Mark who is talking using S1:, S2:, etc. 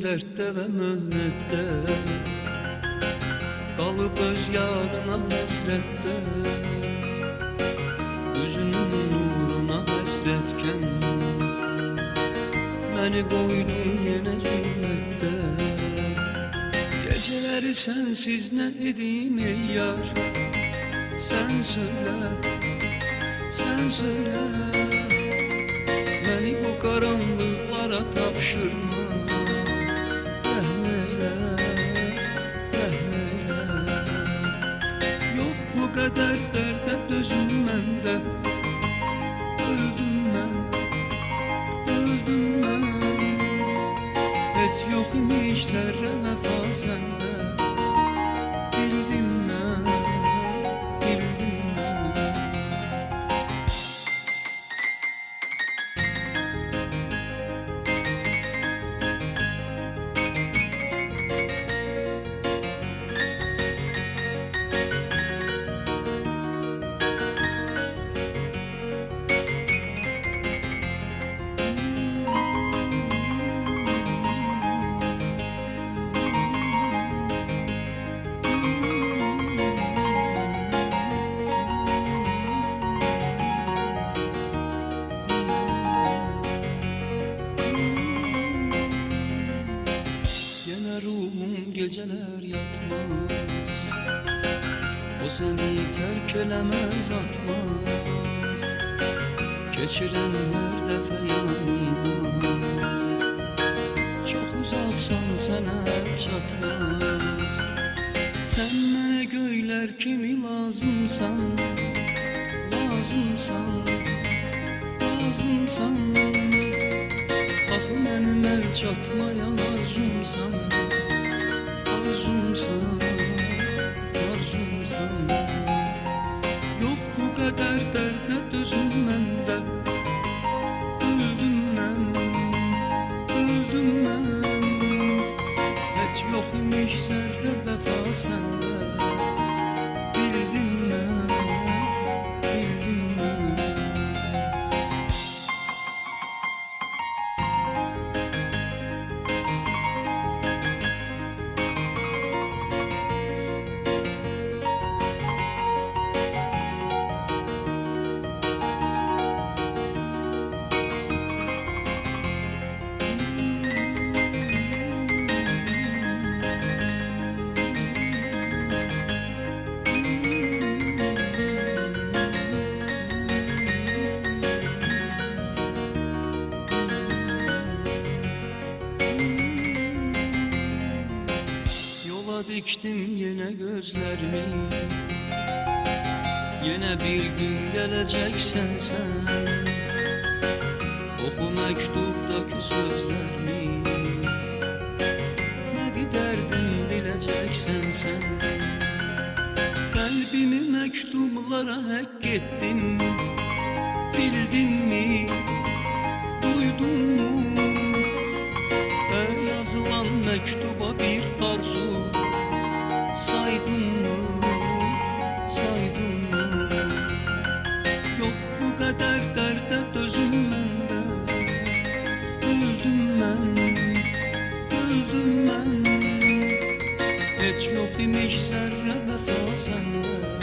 S1: dərddə və möhnətdə, qalıb öz yarına həsrətdə, üzünün nuruna həsrətkən, məni qoydun yenə zülmətdə. Gecələri sənsiz nə edeyim ey yar, sən söylə, sən söylə, məni bu qaranlıqlara tapşırma. Rəhm eylə, rəhm eylə, yox bu qədər dərdə dözüm məndə. Öldüm mən, öldüm mən, heç yox imiş zərrə vəfa səndə. Bildim mən, bildim mən. Geceler yatmaz, o seni terk eləməz atmaz. Keçirəm hər dəfə yanından, çox uzaqsan sənə əl çatmaz. Sən mənə göylər kimi lazımsan, lazımsan, lazımsan. Axı mənim əl çatmayan arzumsan, arzumsan, arzumsan. Yox bu qədər dərdə dözüm məndə. Öldüm mən, öldüm mən, heç yox imiş zərrə vəfa səndə. Bildim mən, bildim mən. Diktim yenə gözlərimi, yenə bir gün gələcəksən sən. Oxu məktubdakı sözlərimi, nədir dərdim biləcəksən sən. Qəlbimi məktublara həkk etdim, bildinmi, duydunmu? Hər yazılan məktuba bir arzu, saydın mı, saydın mı? Yox bu qədər dərdə dözüm məndə. Öldüm mən, öldüm mən, heç yox imiş zərrə vəfa səndə.